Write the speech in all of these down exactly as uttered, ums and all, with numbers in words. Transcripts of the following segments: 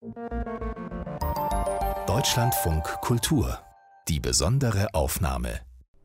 Deutschlandfunk Kultur. Die besondere Aufnahme.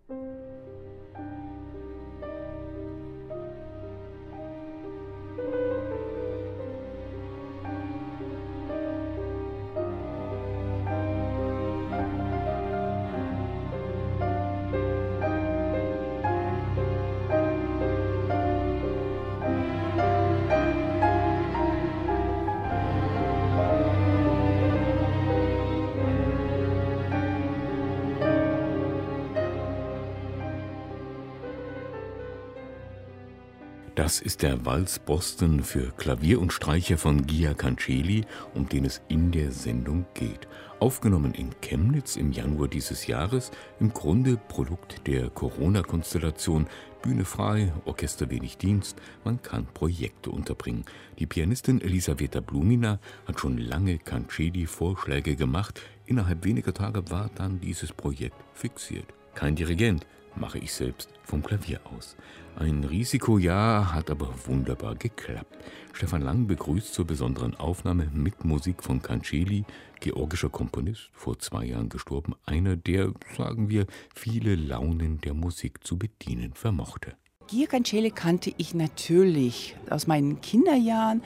Das ist der Walz Boston für Klavier und Streicher von Gia Cancelli, um den es in der Sendung geht. Aufgenommen in Chemnitz im Januar dieses Jahres, im Grunde Produkt der Corona-Konstellation. Bühne frei, Orchester wenig Dienst, man kann Projekte unterbringen. Die Pianistin Elisaveta Blumina hat schon lange Cancelli-Vorschläge gemacht. Innerhalb weniger Tage war dann dieses Projekt fixiert. Kein Dirigent, mache ich selbst vom Klavier aus. Ein Risikojahr hat aber wunderbar geklappt. Stefan Lang begrüßt zur besonderen Aufnahme mit Musik von Cancelli, georgischer Komponist, vor zwei Jahren gestorben, einer, der, sagen wir, viele Launen der Musik zu bedienen vermochte. Gia Cancelli kannte ich natürlich aus meinen Kinderjahren.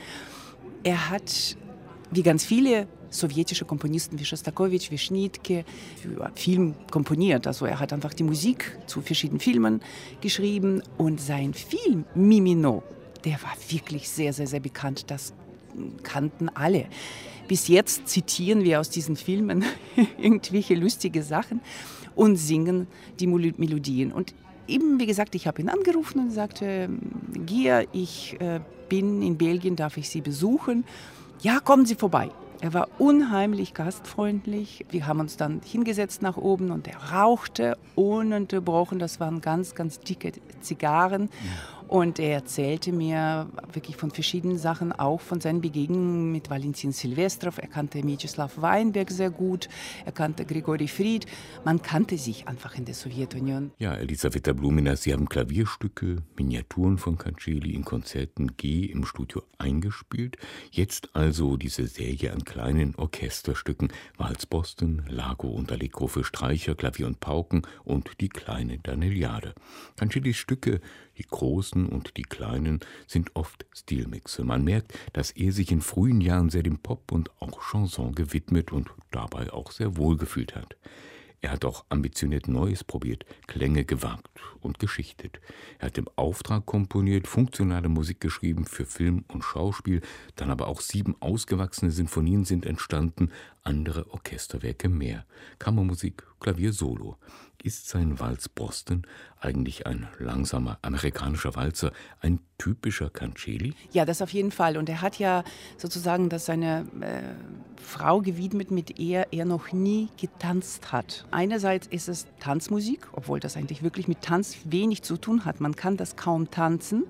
Er hat, wie ganz viele sowjetische Komponisten wie Schostakowitsch, wie Schnittke, für Film komponiert. Also er hat einfach die Musik zu verschiedenen Filmen geschrieben. Und sein Film Mimino, der war wirklich sehr, sehr, sehr bekannt. Das kannten alle. Bis jetzt zitieren wir aus diesen Filmen irgendwelche lustige Sachen und singen die Melodien. Und eben, wie gesagt, ich habe ihn angerufen und sagte, Gia, ich äh, bin in Belgien, darf ich Sie besuchen? Ja, kommen Sie vorbei. Er war unheimlich gastfreundlich. Wir haben uns dann hingesetzt nach oben und er rauchte ununterbrochen. Das waren ganz, ganz dicke Zigarren. Und er erzählte mir wirklich von verschiedenen Sachen, auch von seinen Begegnungen mit Valentin Silvestrov. Er kannte Mieczyslaw Weinberg sehr gut, er kannte Grigori Fried. Man kannte sich einfach in der Sowjetunion. Ja, Elisaveta Blumina, Sie haben Klavierstücke, Miniaturen von Cancelli in Konzerten G im Studio eingespielt. Jetzt also diese Serie an kleinen Orchesterstücken. Walz Boston, Largo und Allegro für Streicher, Klavier und Pauken und die kleine Daniljade. Cancellis Stücke, die großen und die kleinen, sind oft Stilmixe. Man merkt, dass er sich in frühen Jahren sehr dem Pop und auch Chanson gewidmet und dabei auch sehr wohlgefühlt hat. Er hat auch ambitioniert Neues probiert, Klänge gewagt und geschichtet. Er hat im Auftrag komponiert, funktionale Musik geschrieben für Film und Schauspiel, dann aber auch sieben ausgewachsene Sinfonien sind entstanden, andere Orchesterwerke mehr. Kammermusik, Klavier solo. Ist sein Walz Boston eigentlich ein langsamer amerikanischer Walzer, ein typischer Cancelli? Ja, das auf jeden Fall. Und er hat ja sozusagen das seiner äh, Frau gewidmet, mit der er noch nie getanzt hat. Einerseits ist es Tanzmusik, obwohl das eigentlich wirklich mit Tanz wenig zu tun hat. Man kann das kaum tanzen.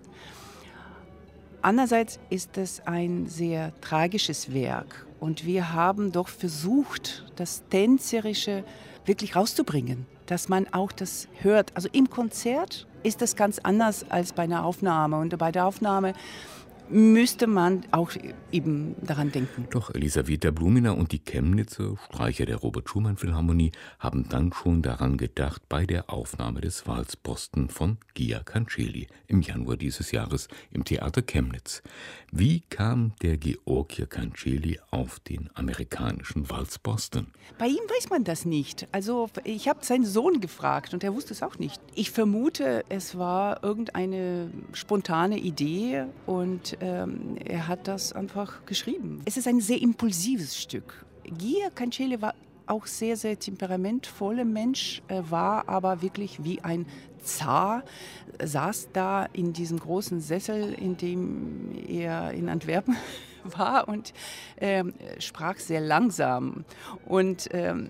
Andererseits ist es ein sehr tragisches Werk. Und wir haben doch versucht, das Tänzerische wirklich rauszubringen, dass man auch das hört. Also im Konzert ist das ganz anders als bei einer Aufnahme. Und bei der Aufnahme müsste man auch eben daran denken. Doch Elisaveta Blumina und die Chemnitzer, Streicher der Robert-Schumann-Philharmonie, haben dann schon daran gedacht bei der Aufnahme des Walz Boston von Gia Cancelli im Januar dieses Jahres im Theater Chemnitz. Wie kam der Georgier Cancelli auf den amerikanischen Walz Boston? Bei ihm weiß man das nicht. Also ich habe seinen Sohn gefragt und er wusste es auch nicht. Ich vermute, es war irgendeine spontane Idee und ähm, er hat das einfach geschrieben. Es ist ein sehr impulsives Stück. Gia Cancelli war auch sehr, sehr temperamentvoller Mensch, äh, war aber wirklich wie ein Zar, saß da in diesem großen Sessel, in dem er in Antwerpen war und ähm, sprach sehr langsam. Und ähm,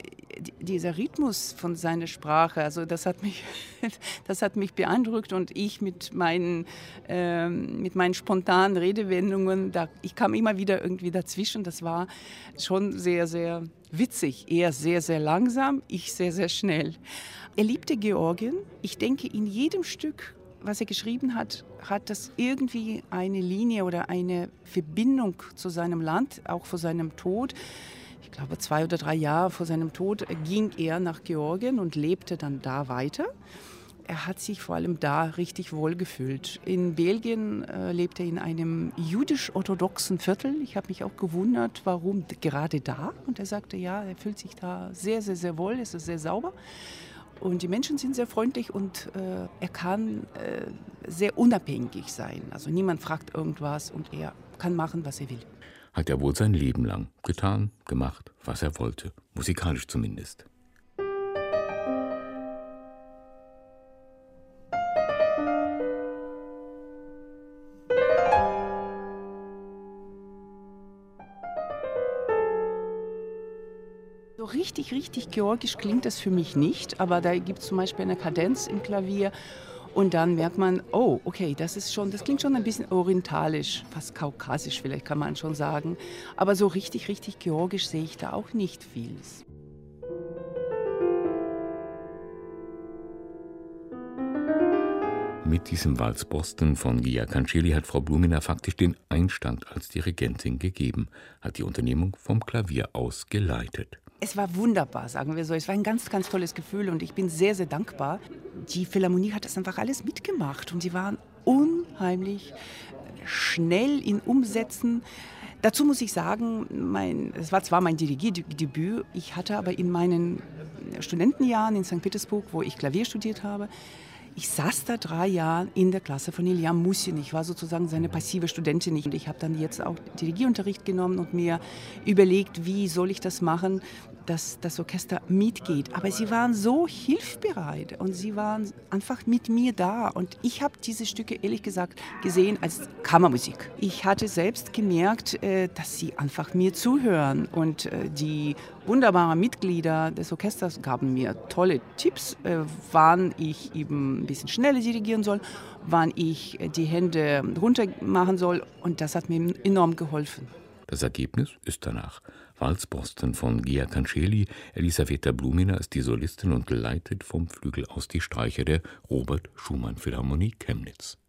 dieser Rhythmus von seiner Sprache, also das hat mich, das hat mich beeindruckt und ich mit meinen, ähm, mit meinen spontanen Redewendungen, da, ich kam immer wieder irgendwie dazwischen, das war schon sehr, sehr witzig. Er sehr, sehr langsam, ich sehr, sehr schnell. Er liebte Georgien. Ich denke, in jedem Stück was er geschrieben hat, hat das irgendwie eine Linie oder eine Verbindung zu seinem Land, auch vor seinem Tod. Ich glaube, zwei oder drei Jahre vor seinem Tod ging er nach Georgien und lebte dann da weiter. Er hat sich vor allem da richtig wohl gefühlt. In Belgien äh, lebt er in einem jüdisch-orthodoxen Viertel. Ich habe mich auch gewundert, warum gerade da. Und er sagte, ja, er fühlt sich da sehr, sehr, sehr wohl. Es ist sehr sauber. Und die Menschen sind sehr freundlich und äh, er kann äh, sehr unabhängig sein. Also niemand fragt irgendwas und er kann machen, was er will. Hat er wohl sein Leben lang getan, gemacht, was er wollte. Musikalisch zumindest. So richtig, richtig georgisch klingt das für mich nicht, aber da gibt es zum Beispiel eine Kadenz im Klavier und dann merkt man, oh, okay, das ist schon, das klingt schon ein bisschen orientalisch, fast kaukasisch vielleicht kann man schon sagen, aber so richtig, richtig georgisch sehe ich da auch nicht viel. Mit diesem Walz Boston von Gia Cancelli hat Frau Blumina faktisch den Einstand als Dirigentin gegeben, hat die Unternehmung vom Klavier aus geleitet. Es war wunderbar, sagen wir so. Es war ein ganz, ganz tolles Gefühl und ich bin sehr, sehr dankbar. Die Philharmonie hat das einfach alles mitgemacht und sie waren unheimlich schnell in Umsetzen. Dazu muss ich sagen, mein, es war zwar mein Dirigierdebüt, ich hatte aber in meinen Studentenjahren in Sankt Petersburg, wo ich Klavier studiert habe, ich saß da drei Jahre in der Klasse von Ilja Mussin. Ich war sozusagen seine passive Studentin. Und ich habe dann jetzt auch Dirigierunterricht genommen und mir überlegt, wie soll ich das machen, dass das Orchester mitgeht. Aber sie waren so hilfsbereit und sie waren einfach mit mir da. Und ich habe diese Stücke ehrlich gesagt gesehen als Kammermusik. Ich hatte selbst gemerkt, dass sie einfach mir zuhören. Und die wunderbaren Mitglieder des Orchesters gaben mir tolle Tipps, wann ich eben ein bisschen schneller dirigieren soll, wann ich die Hände runter machen soll. Und das hat mir enorm geholfen. Das Ergebnis ist danach. Walz Boston von Gia Cancelli. Elisaveta Blumina ist die Solistin und leitet vom Flügel aus die Streicher der Robert Schumann Philharmonie Chemnitz.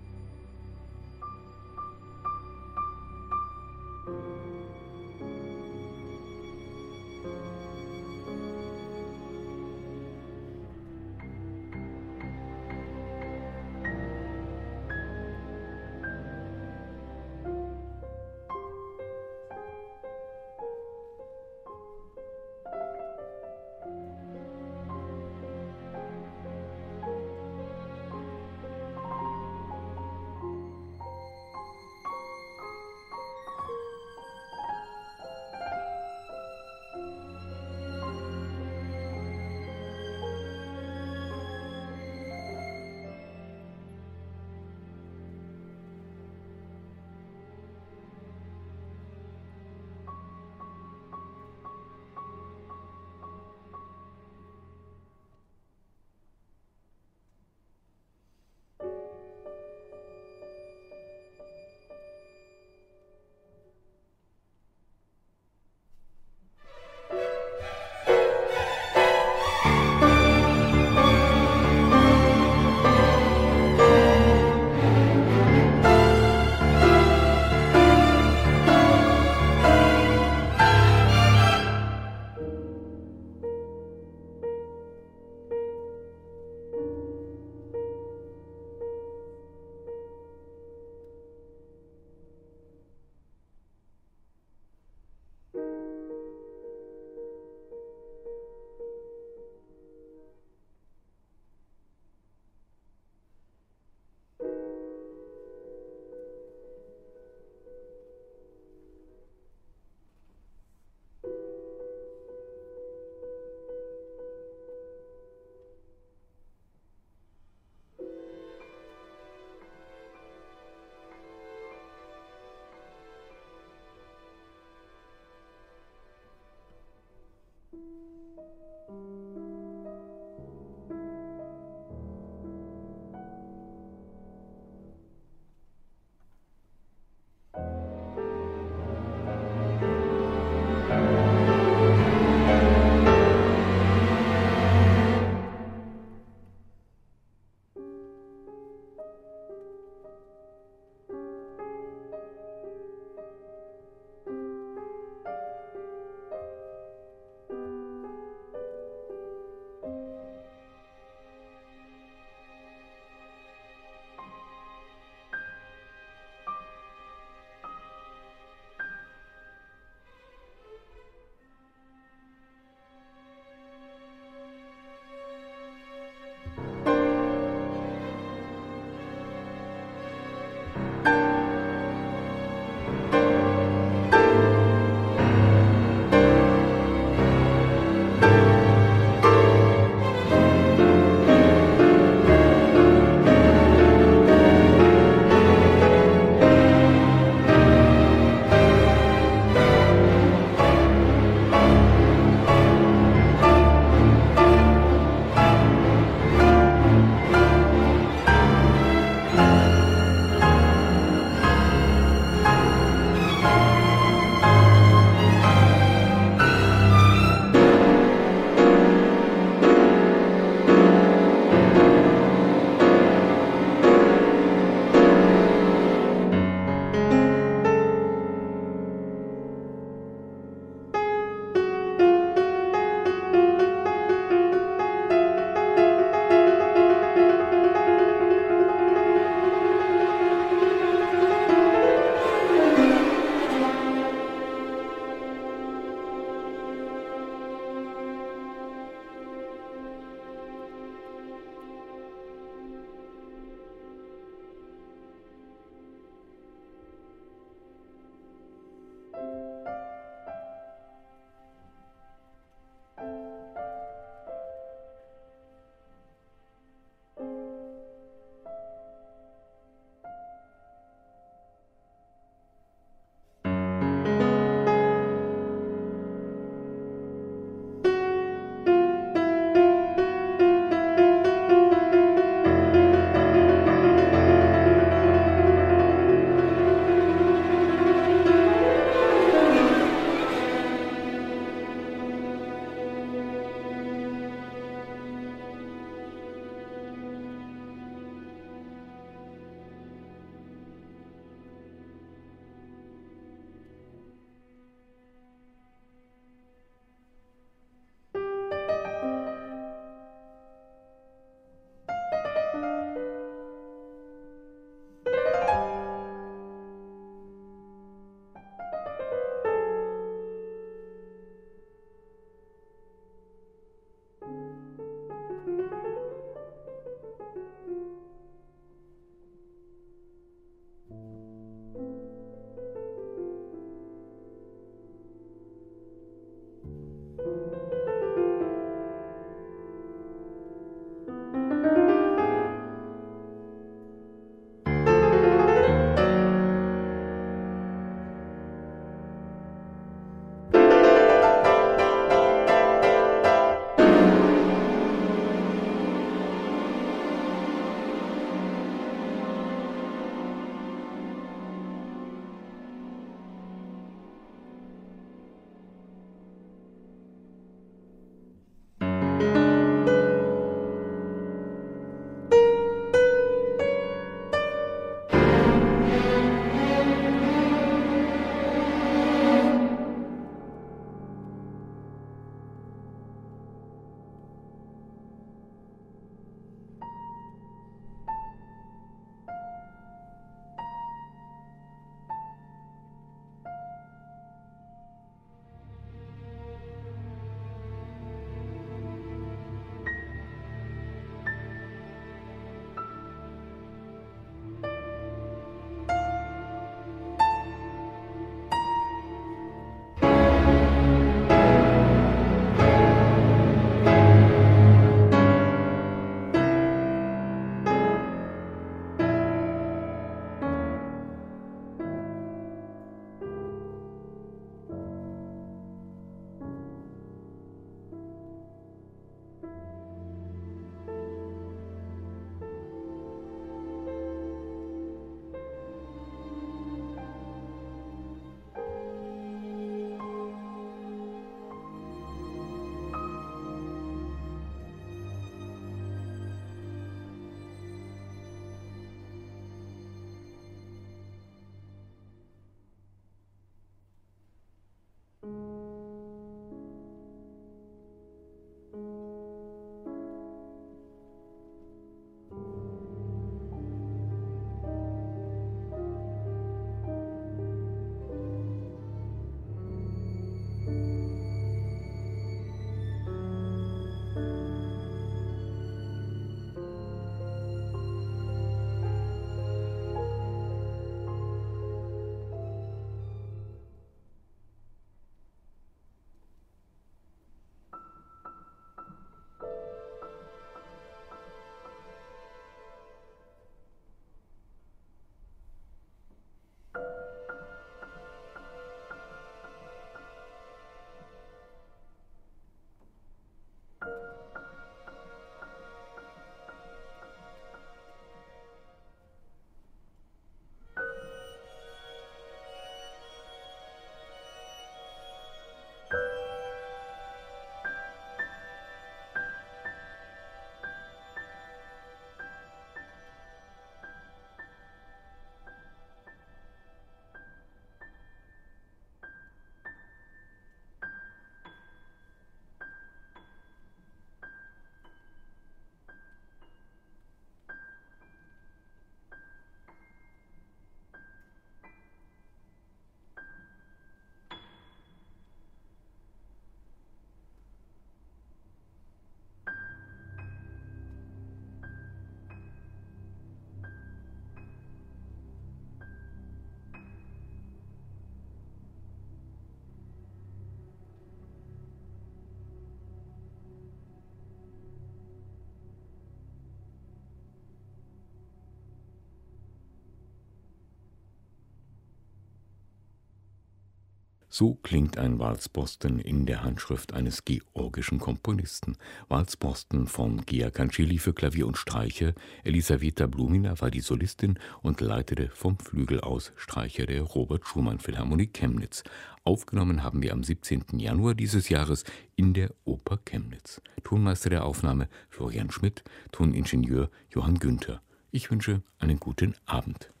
So klingt ein Walzboston in der Handschrift eines georgischen Komponisten. Walzboston von Gea Canceli für Klavier und Streicher. Elisaveta Blumina war die Solistin und leitete vom Flügel aus Streicher der Robert Schumann Philharmonie Chemnitz. Aufgenommen haben wir am siebzehnten Januar dieses Jahres in der Oper Chemnitz. Tonmeister der Aufnahme Florian Schmidt, Toningenieur Johann Günther. Ich wünsche einen guten Abend.